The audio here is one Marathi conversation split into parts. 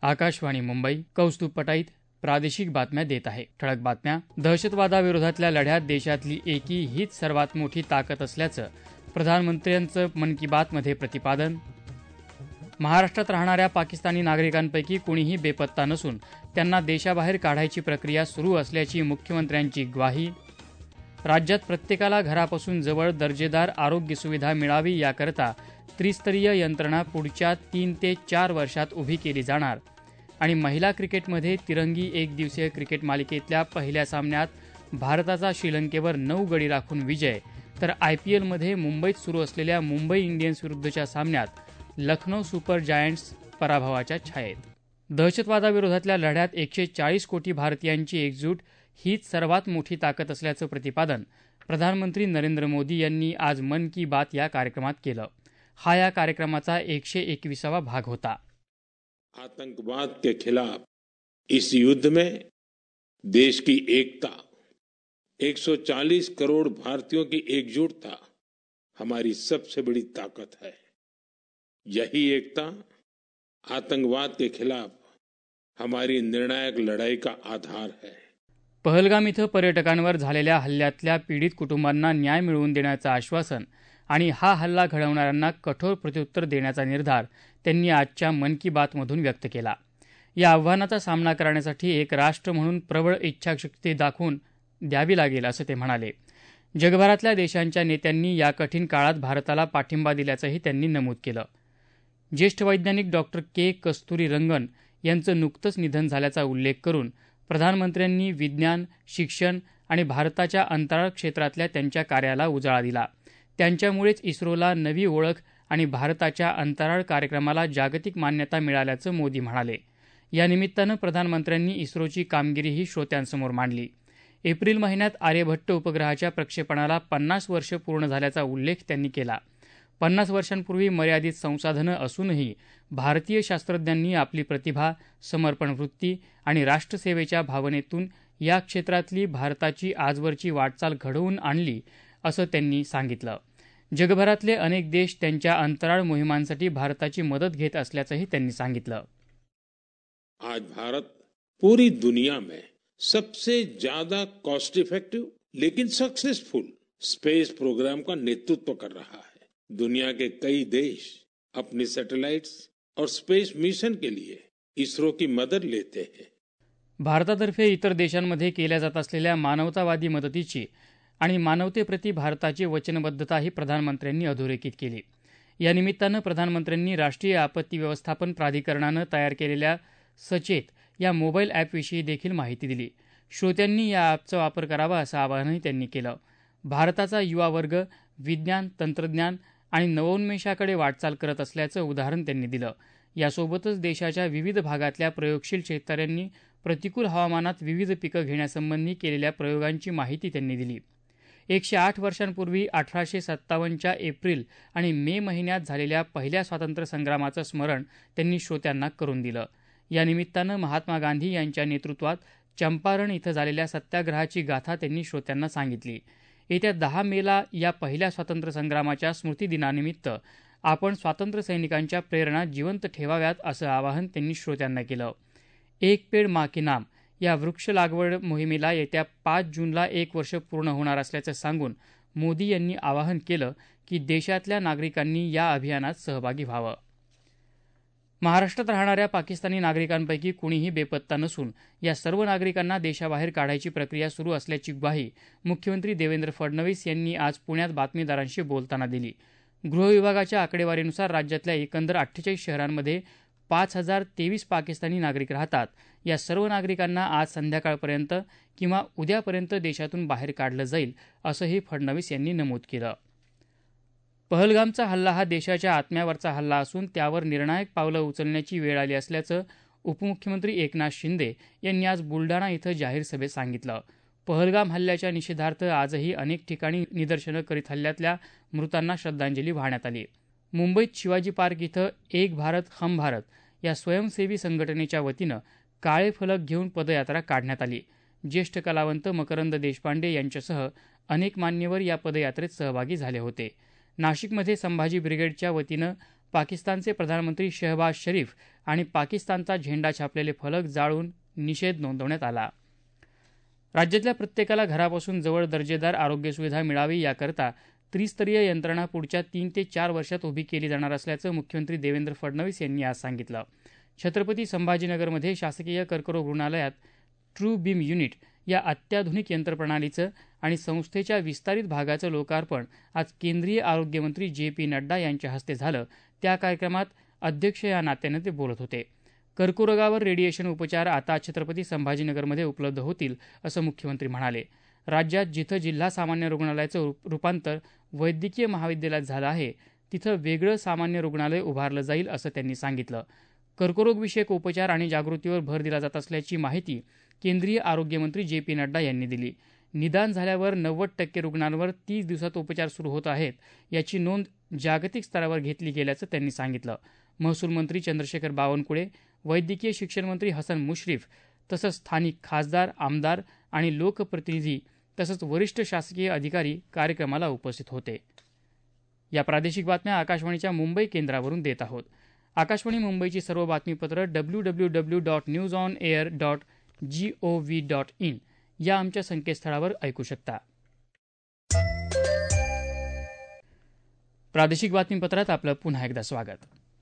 आकाशवाणी मुंबई. कौस्तुभ पटाईत प्रादेशिक बातम्या देत आहे. ठळक बातम्या. दहशतवादाविरोधातल्या लढ्यात देशातली एकी हीच सर्वात मोठी ताकद असल्याचं प्रधानमंत्र्यांचं मन की बातमध्ये प्रतिपादन. महाराष्ट्रात राहणाऱ्या पाकिस्तानी नागरिकांपैकी कुणीही बेपत्ता नसून त्यांना देशाबाहेर काढायची प्रक्रिया सुरू असल्याची मुख्यमंत्र्यांची ग्वाही. राज्यात प्रत्येकाला घरापासून जवळ दर्जेदार आरोग्य सुविधा मिळावी याकरता त्रिस्तरीय यंत्रणा पुढच्या 3 ते 4 वर्षात उभी केली जाणार. आणि महिला क्रिकेटमध्ये तिरंगी एकदिवसीय क्रिकेट मालिकेतल्या पहिल्या सामन्यात भारताचा श्रीलंकेवर 9 गडी राखून विजय. तर IPLमध्ये मुंबईत सुरू असलेल्या मुंबई इंडियन्स विरुद्धच्या सामन्यात लखनौ सुपर जायंट्स पराभवाच्या छायेत. दहशतवादाविरोधातल्या लढ्यात 140 कोटी भारतीयांची एकजूट हीच सर्वात मोठी ताकद असल्याचं प्रतिपादन प्रधानमंत्री नरेंद्र मोदी यांनी आज मन की बात या कार्यक्रमात केलं. हा या कार्यक्रमाचा 121वा भाग होता. आतंकवाद के खिलाफ इस युद्ध में देश की एकता, 140 करोड़ भारतीयों की एकजुटता हमारी सबसे बड़ी ताकत है. यही एकता आतंकवाद के खिलाफ हमारी निर्णायक लड़ाई का आधार है. पहलगाम इथं पर्यटकांवर झालेल्या हल्ल्यातल्या पीडित कुटुंबांना न्याय मिळवून देण्याचं आश्वासन आणि हा हल्ला घडवणाऱ्यांना कठोर प्रत्युत्तर देण्याचा निर्धार त्यांनी आजच्या मन की बातमधून व्यक्त केला. या आव्हानाचा सामना करण्यासाठी एक राष्ट्र म्हणून प्रबळ इच्छाशक्ती दाखवून द्यावी लागेल असं ते म्हणाले. जगभरातल्या देशांच्या नेत्यांनी या कठीण काळात भारताला पाठिंबा दिल्याचंही त्यांनी नमूद केलं. ज्येष्ठ वैज्ञानिक डॉक्टर के. कस्तुरीरंगन यांचं नुकतंच निधन झाल्याचा उल्लेख करून प्रधानमंत्र्यांनी विज्ञान, शिक्षण आणि भारताच्या अंतराळ क्षेत्रातल्या त्यांच्या कार्याला उजाळा दिला. त्यांच्यामुळेच इस्रोला नवी ओळख आणि भारताच्या अंतराळ कार्यक्रमाला जागतिक मान्यता मिळाल्याचं मोदी म्हणाले. या निमित्तानं प्रधानमंत्र्यांनी इस्रोची कामगिरीही श्रोत्यांसमोर मांडली. एप्रिल महिन्यात आर्यभट्ट उपग्रहाच्या प्रक्षेपणाला 50 वर्ष पूर्ण झाल्याचा उल्लेख त्यांनी केला. 50 वर्षांपूर्वी मर्यादित संसाधनं असूनही भारतीय शास्त्रज्ञांनी आपली प्रतिभा, समर्पण वृत्ती आणि राष्ट्रसेवेच्या भावनेतून या क्षेत्रातली भारताची आजवरची वाटचाल घडवून आणली असं त्यांनी सांगितलं. जगभरातले अनेक देश त्यांच्या अंतराळ मोहिमांसाठी भारताची मदत घेत असल्याचंही त्यांनी सांगितलं. आज भारत पूरी दुनिया में सबसे ज्यादा कॉस्ट इफेक्टिव लेकिन सक्सेसफुल स्पेस प्रोग्राम का नेतृत्व कर रहा है. दुनिया के कई देश अपने सैटेलाइट्स और स्पेस मिशन के लिए इसरो की मदद लेते हैं. भारतातर्फे इतर देशांमध्ये केल्या जात असलेल्या मानवतावादी मदतीची आणि मानवतेप्रती भारताची वचनबद्धताही प्रधानमंत्र्यांनी अधोरेखित केली. या निमित्तानं प्रधानमंत्र्यांनी राष्ट्रीय आपत्ती व्यवस्थापन प्राधिकरणानं तयार केलेल्या सचेत या मोबाईल ॲपविषयी देखील माहिती दिली. श्रोत्यांनी या ॲपचा वापर करावा असं आवाहनही त्यांनी केलं. भारताचा युवा वर्ग विज्ञान, तंत्रज्ञान आणि नवोन्मेषाकडे वाटचाल करत असल्याचं उदाहरण त्यांनी दिलं. यासोबतच देशाच्या विविध भागातल्या प्रयोगशील शेतकऱ्यांनी प्रतिकूल हवामानात विविध पिकं घेण्यासंबंधी केलेल्या प्रयोगांची माहिती त्यांनी दिली. 108 वर्षांपूर्वी 1857च्या एप्रिल आणि मे महिन्यात झालेल्या पहिल्या स्वातंत्र्य संग्रामाचं स्मरण त्यांनी श्रोत्यांना करून दिलं. या निमित्तानं महात्मा गांधी यांच्या नेतृत्वात चंपारण इथं झालेल्या सत्याग्रहाची गाथा त्यांनी श्रोत्यांना सांगितली. येत्या 10 मेला या पहिल्या स्वातंत्र्य संग्रामाच्या स्मृतिदिनानिमित्त आपण स्वातंत्र्य सैनिकांच्या प्रेरणा जिवंत ठेवाव्यात असं आवाहन त्यांनी श्रोत्यांना केलं. एक पेड माँ के नाम या वृक्ष लागवड मोहिमेला येत्या 5 जूनला 1 वर्ष पूर्ण होणार असल्याचं सांगून मोदी यांनी आवाहन केलं की देशातल्या नागरिकांनी या अभियानात सहभागी व्हावं. महाराष्ट्रात राहणाऱ्या पाकिस्तानी नागरिकांपैकी कुणीही बेपत्ता नसून या सर्व नागरिकांना देशाबाहेर काढायची प्रक्रिया सुरू असल्याची ग्वाही मुख्यमंत्री देवेंद्र फडणवीस यांनी आज पुण्यात बातमीदारांशी बोलताना दिली. गृह विभागाच्या आकडेवारीनुसार राज्यातल्या एकंदर 48 शहरांमध्ये 5023 पाकिस्तानी नागरिक राहतात. या सर्व नागरिकांना आज संध्याकाळपर्यंत किंवा उद्यापर्यंत देशातून बाहेर काढलं जाईल असंही फडणवीस यांनी नमूद केलं. पहलगामचा हल्ला हा देशाच्या आत्म्यावरचा हल्ला असून त्यावर निर्णायक पावलं उचलण्याची वेळ आली असल्याचं उपमुख्यमंत्री एकनाथ शिंदे यांनी आज बुलडाणा इथं जाहीर सभेत सांगितलं. पहलगाम हल्ल्याच्या निषेधार्थ आजही अनेक ठिकाणी निदर्शनं करीत हल्ल्यातल्या मृतांना श्रद्धांजली वाहण्यात आली. मुंबईत शिवाजी पार्क इथं एक भारत हम भारत या स्वयंसेवी संघटनेच्या वतीनं काळे फलक घेऊन पदयात्रा काढण्यात आली. ज्येष्ठ कलावंत मकरंद देशपांडे यांच्यासह अनेक मान्यवर या पदयात्रेत सहभागी झाले होते. नाशिकमध्ये संभाजी ब्रिगेडच्या वतीनं पाकिस्तानचे प्रधानमंत्री शहबाज शरीफ आणि पाकिस्तानचा झेंडा छापलेले फलक जाळून निषेध नोंदवण्यात आला. राज्यातल्या प्रत्येकाला घरापासून जवळ दर्जेदार आरोग्य सुविधा मिळावी याकरता त्रिस्तरीय यंत्रणा पुढच्या 3 ते 4 वर्षात उभी केली जाणार असल्याचं मुख्यमंत्री देवेंद्र फडणवीस यांनी आज सांगितलं. छत्रपती संभाजीनगरमध्ये शासकीय कर्करोग रुग्णालयात ट्रू बीम युनिट या अत्याधुनिक यंत्रप्रणालीचं आणि संस्थेच्या विस्तारित भागाचं लोकार्पण आज केंद्रीय आरोग्यमंत्री जे.पी. नड्डा यांच्या हस्ते झालं. त्या कार्यक्रमात अध्यक्ष या नात्यानं ते बोलत होते. कर्करोगावर रेडिएशन उपचार आता छत्रपती संभाजीनगरमध्ये उपलब्ध होतील असं मुख्यमंत्री म्हणाले. राज्यात जिथं जिल्हा सामान्य रुग्णालयाचं रूपांतर वैद्यकीय महाविद्यालयात झालं आहे तिथं वेगळं सामान्य रुग्णालय उभारलं जाईल असं त्यांनी सांगितलं. कर्करोगविषयक उपचार आणि जागृतीवर भर दिला जात असल्याची माहिती केंद्रीय आरोग्यमंत्री जे.पी. नड्डा यांनी दिली. निदान झाल्यावर 90% रुग्णांवर 30 दिवसात उपचार सुरू होत आहेत याची नोंद जागतिक स्तरावर घेतली गेल्याचं त्यांनी सांगितलं. महसूल मंत्री चंद्रशेखर बावनकुळे, वैद्यकीय शिक्षण मंत्री हसन मुश्रीफ तसंच स्थानिक खासदार, आमदार आणि लोकप्रतिनिधी तसंच वरिष्ठ शासकीय अधिकारी कार्यक्रमाला उपस्थित होते. या प्रादेशिक बातम्या आकाशवाणीच्या मुंबई केंद्रावरून देत आहोत. आकाशवाणी मुंबईची सर्व बातमीपत्र www.newsonair.gov.in या आमच्या संकेतस्थळावर ऐकू शकता. प्रादेशिक बातमीपत्रात आपलं पुन्हा एकदा स्वागत.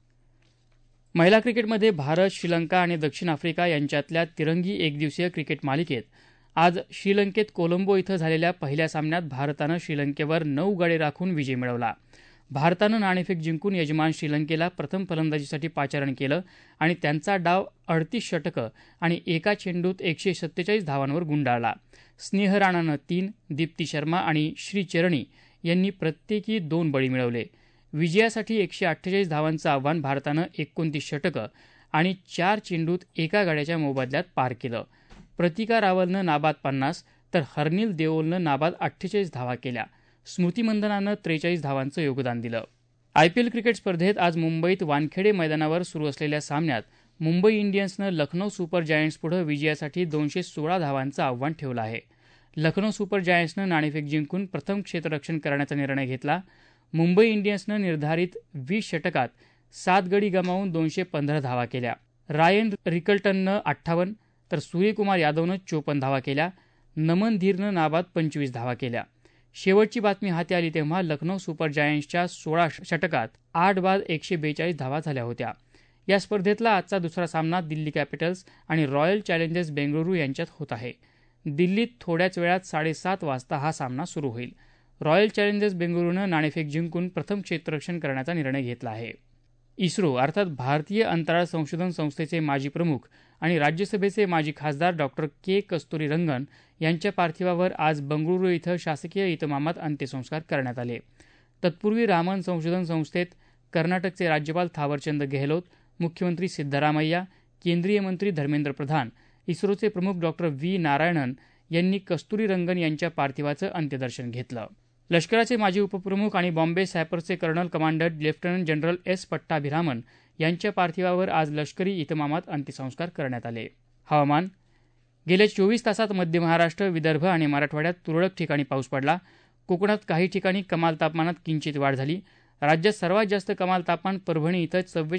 महिला क्रिकेटमध्ये भारत, श्रीलंका आणि दक्षिण आफ्रिका यांच्यातल्या तिरंगी एकदिवसीय क्रिकेट मालिकेत आज श्रीलंकेत कोलंबो इथं झालेल्या पहिल्या सामन्यात भारतानं श्रीलंकेवर 9 गडी राखून विजय मिळवला. भारतानं नाणेफेक जिंकून यजमान श्रीलंकेला प्रथम फलंदाजीसाठी पाचारण केलं आणि त्यांचा डाव 38 षटकं आणि एका चेंडूत 147 धावांवर गुंडाळला. स्नेह राणानं 3, दीप्ती शर्मा आणि श्रीचरणी यांनी प्रत्येकी 2 बळी मिळवले. विजयासाठी 148 धावांचं आव्हान भारतानं 29 षटकं आणि 4 चेंडूत एका गड्याच्या मोबदल्यात पार केलं. प्रतिका रावलनं नाबाद 50 तर हरनील देओलनं नाबाद 48 धावा केल्या. स्मृती मंधनानं 43 धावांचं योगदान दिलं. आयपीएल क्रिकेट स्पर्धेत आज मुंबईत वानखेडे मैदानावर सुरू असलेल्या सामन्यात मुंबई इंडियन्सनं लखनौ सुपर जायंट्सपुढे विजयासाठी 216 धावांचं आव्हान ठेवलं आहे. लखनौ सुपर जायंट्सनं नाणेफेक जिंकून प्रथम क्षेत्ररक्षण करण्याचा निर्णय घेतला. मुंबई इंडियन्सनं निर्धारित 20 षटकात 7 गडी गमावून 215 धावा केल्या. रायन रिकल्टननं 58 तर सूर्यकुमार यादवनं 54 धावा केल्या. नमन धीरनं नाबाद 25 धावा केल्या. शेवटची बातमी हाती आली तेव्हा लखनौ सुपर जायंट्सच्या 16 षटकात 8 बाद 142 धावा झाल्या होत्या. या स्पर्धेतला आजचा दुसरा सामना दिल्ली कॅपिटल्स आणि रॉयल चॅलेंजर्स बेंगळुरू यांच्यात होत आहे. दिल्लीत थोड्याच वेळात 7:30 वाजता हा सामना सुरू होईल. रॉयल चॅलेंजर्स बेंगळुरूनं नाणेफेक जिंकून प्रथम क्षेत्ररक्षण करण्याचा निर्णय घेतला आहे. इस्रो अर्थात भारतीय अंतराळ संशोधन संस्थेचे माजी प्रमुख आणि राज्यसभेचे माजी खासदार डॉक्टर के. कस्तुरीरंगन यांच्या पार्थिवावर आज बंगळुरू इथं शासकीय इतमामात अंत्यसंस्कार करण्यात आले. तत्पूर्वी रामन संशोधन संस्थेत कर्नाटकचे राज्यपाल थावरचंद गेहलोत, मुख्यमंत्री सिद्धरामय्या, केंद्रीय मंत्री धर्मेंद्र प्रधान, इस्रोचे प्रमुख डॉक्टर व्ही. नारायणन यांनी कस्तुरीरंगन यांच्या पार्थिवाचं अंत्यदर्शन घेतलं. लष्कराचे माजी उपप्रमुख आणि बॉम्बे सॅपर्सचे colonel commandant lieutenant general S. Pattabhiraman यांच्या पार्थिवावर आज लष्करी इतमामात अंत्यसंस्कार करण्यात आले. हवामान. गेल्या 24 तासात मध्य महाराष्ट्र, विदर्भ आणि मराठवाड्यात तुरळक ठिकाणी पाऊस पडला. कोकणात काही ठिकाणी कमाल तापमानात किंचित वाढ झाली. राज्यात सर्वात जास्त कमाल तापमान परभणी इथं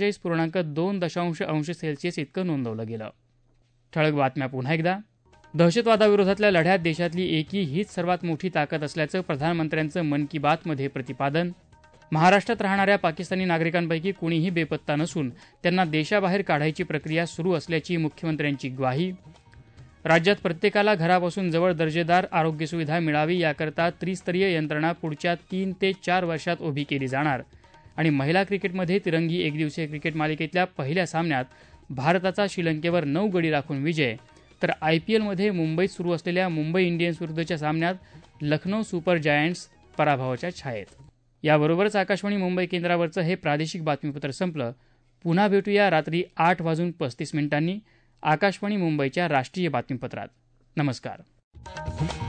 44.2 अंश सेल्सिअस इतकं नोंदवलं गेलं. ठळक बातम्या पुन्हा एकदा. दहशतवादाविरोधातल्या लढ्यात देशातली एकी हीच सर्वात मोठी ताकद असल्याचं प्रधानमंत्र्यांचं मन की बातमध्ये प्रतिपादन. महाराष्ट्रात राहणाऱ्या पाकिस्तानी नागरिकांपैकी कुणीही बेपत्ता नसून त्यांना देशाबाहेर काढायची प्रक्रिया सुरू असल्याची मुख्यमंत्र्यांची ग्वाही. राज्यात प्रत्येकाला घरापासून जवळ दर्जेदार आरोग्यसुविधा मिळावी याकरता त्रिस्तरीय यंत्रणा पुढच्या 3 ते 4 वर्षात उभी केली जाणार. आणि महिला क्रिकेटमध्ये तिरंगी एकदिवसीय क्रिकेट मालिकेतल्या पहिल्या सामन्यात भारताचा श्रीलंकेवर 9 गडी राखून विजय. तर आयपीएलमध्ये मुंबईत सुरू असलेल्या मुंबई इंडियन्स विरुद्धच्या सामन्यात लखनौ सुपर जायंट्स पराभवाच्या छायेत. याबरोबरच आकाशवाणी मुंबई केंद्रावरचं हे प्रादेशिक बातमीपत्र संपलं. पुन्हा भेटूया रात्री 8:35 आकाशवाणी मुंबईच्या राष्ट्रीय बातमीपत्रात. नमस्कार.